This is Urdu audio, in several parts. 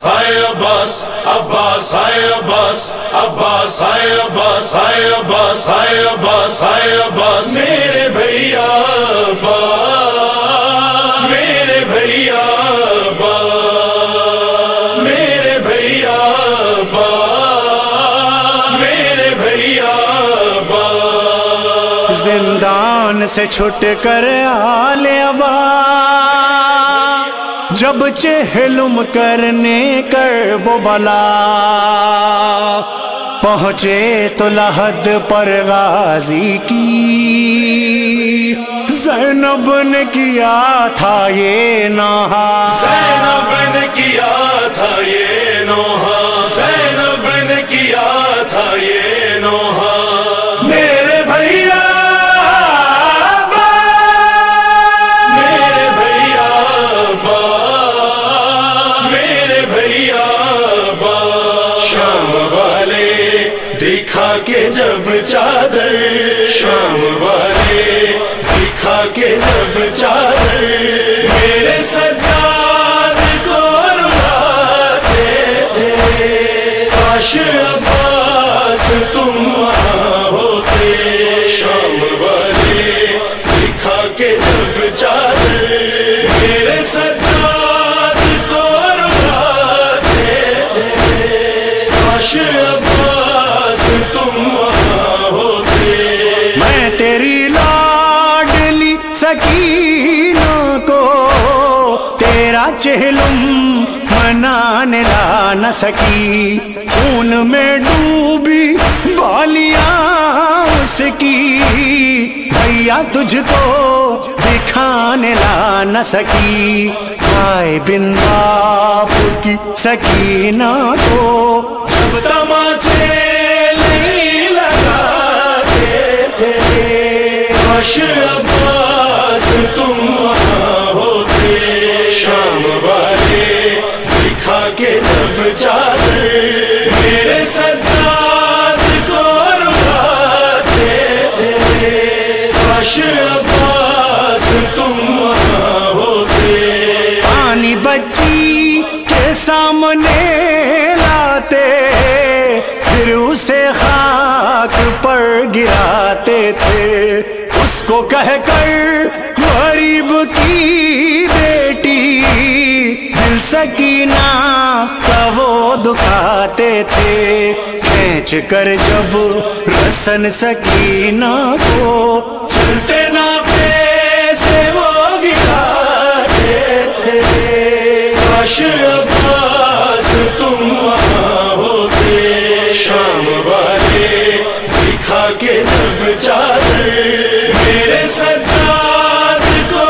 Hi Abbas, Abbas, hi Abbas, Abbas, hi Abbas, hi Abbas, hi Abbas, hi Abbas, میرے بھیا عباس، میرے بھیا عباس، میرے بھیا عباس، میرے بھیا عباس، زندان سے چھٹ کر آل عباس جب چہلم کرنے کرب و بلا پہنچے تو لحد پر غازی کی زینب نے کیا تھا یہ نوحہ، زینب نے کیا تھا یہ نوحہ، زینب نے کیا تھا یہ نوحہ، میرے بھیا میرے بھیا عباس، میرے بھیا عباس، شام والے دکھا کے جب چادر، شام والے دکھا کے جب چادر، میرے سجاد کو رلاتے تھے، کاش عباس تم وہاں ہوتے، شام والے دکھا کے جب چادر، میرے سجاد کو رلاتے تھے، کاش عباس تم وہاں ہوتے، میں تیری لاڈلی سکینہ کو تیرا چہلم منانے لا نہ سکی، خون میں ڈوبی بالیاں اس کی بھیا تجھ کو دکھانے لا نہ سکی، آئے بن باپ کی سکینہ کو جب تماچے نہیں لگاتے تھے، کاش عباس تم وہاں ہوتے، شام والے دکھا کے جب چادر، میرے سجاد کو رلاتے تھے، کاش عباس تم وہاں ہوتے، پانی بچی کے سامنے لاتے پھر اسے خاک پر گراتے تھے، اس کو کہہ کر غریب کی بیٹی دل سکینہ کا وہ دکھاتے تھے، کھینچ کر جب رسن سکینہ کو چلتے نافے سے وہ گراتے تھے، کاش عباس تم وہاں ہوتے، شام والے دکھا کے جب چادر، میرے سجاد کو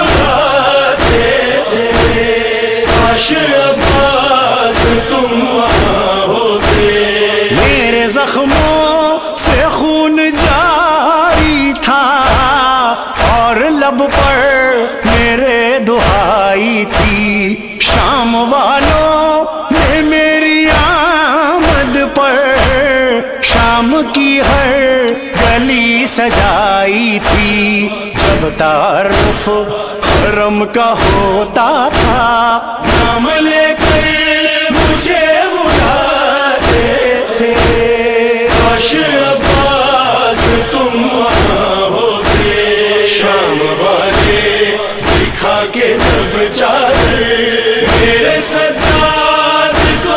رلاتے تھے، کاش عباس تم وہاں ہوتے، میرے زخموں سے خون جاری تھا اور لب پر میرے دہائی تھی، شام والوں نے میری آمد پر شام کی ہر گلی سجائی تھی، جب تعارف حرم کا ہوتا تھا نام لے کر مجھے بلاتے تھے، کاش عباس تم وہاں ہوتے، شام والے دکھا کے جب چادر، میرے سجاد کو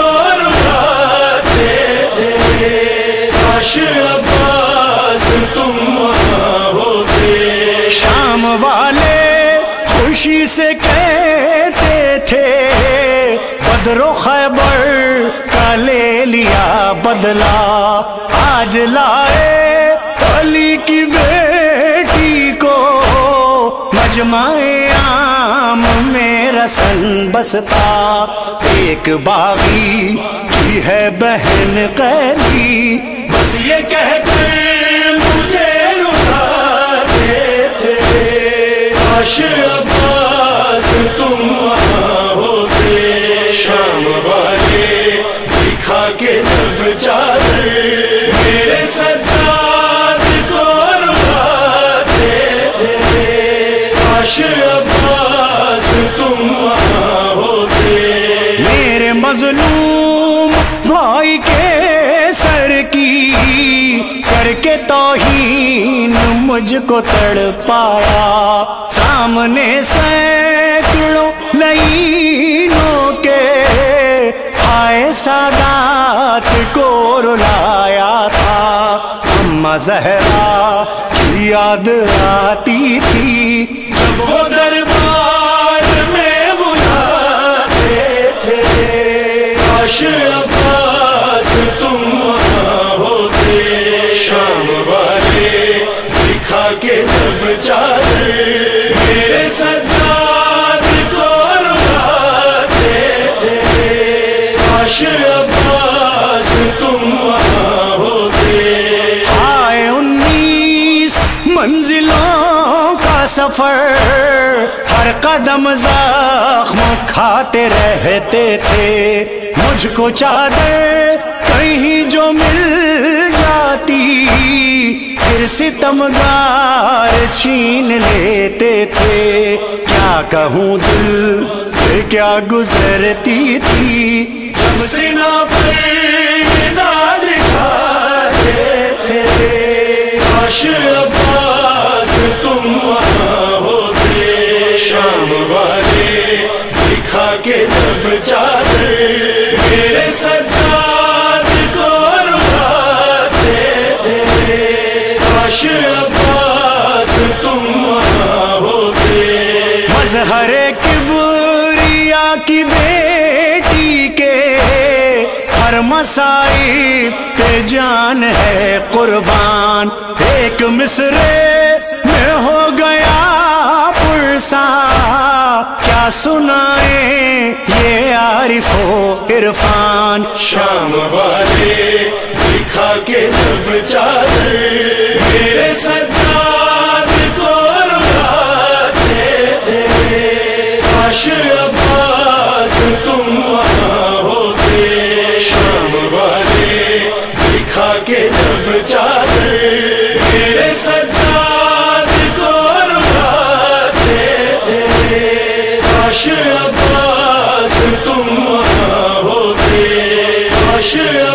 رلاتے تھے، کاش عباس تم وہاں ہوتے، شام والے خوشی سے کہتے تھے بدر و خیبر کا لے لیا بدلہ، آج لائے علی کی بیٹی کو مجمع عام میں رسن بستا، ایک باغی کی ہے بہن قیدی، بس یہ کہہ کر مجھے رلاتے تھے، کاش عباس تم وہاں ہوتے، شام والے دکھا کے جب چادر، میرے سجاد کو رلاتے تھے، کاش عباس تم وہاں ہوتے، میرے مظلوم یقین مجھ کو تڑپایا، سامنے سینکڑوں لعینوں کے آئے سادات کو رلایا تھا۔ اماں زہرا کی یاد آتی تھی جب وہ دربار میں بلاتے تھے، کاش عباس تم وہاں ہوتے، شام والے دکھا کے جب چادر میرے سجاد کو رلاتے تھے، کاش عباس تم وہاں ہوتے۔ آئے 19 منزلوں کا سفر، ہر قدم زخم کھاتے رہتے تھے، مجھ کو چادر کہیں جو مل جاتی پھر ستمگار چھین لیتے تھے۔ کیا کہوں دل پہ کیا گزرتی تھی جب سینہ پر ندا دکھاتے تھے، کاش عباس تم وہاں ہوتے، شام والے دکھا کے جب چادر میرے سجاد کو رلاتے تھے، کاش عباس تم وہاں ہوتے۔ مظہر کبریا کی بیٹی کے ہر مصائب پہ جان ہے قربان، ایک مصرے میں ہو گیا پرساں، کیا سنائیں یہ عارف و عرفان۔ شام والے دکھا کے جب چادر میرے سجاد کو رلاتے تھے، کاش عباس تم وہاں ہوتے، شام والے دکھا کے جب چادر میرے سجاد کو رلاتے تھے، کاش عباس تم وہاں ہوتے، کاش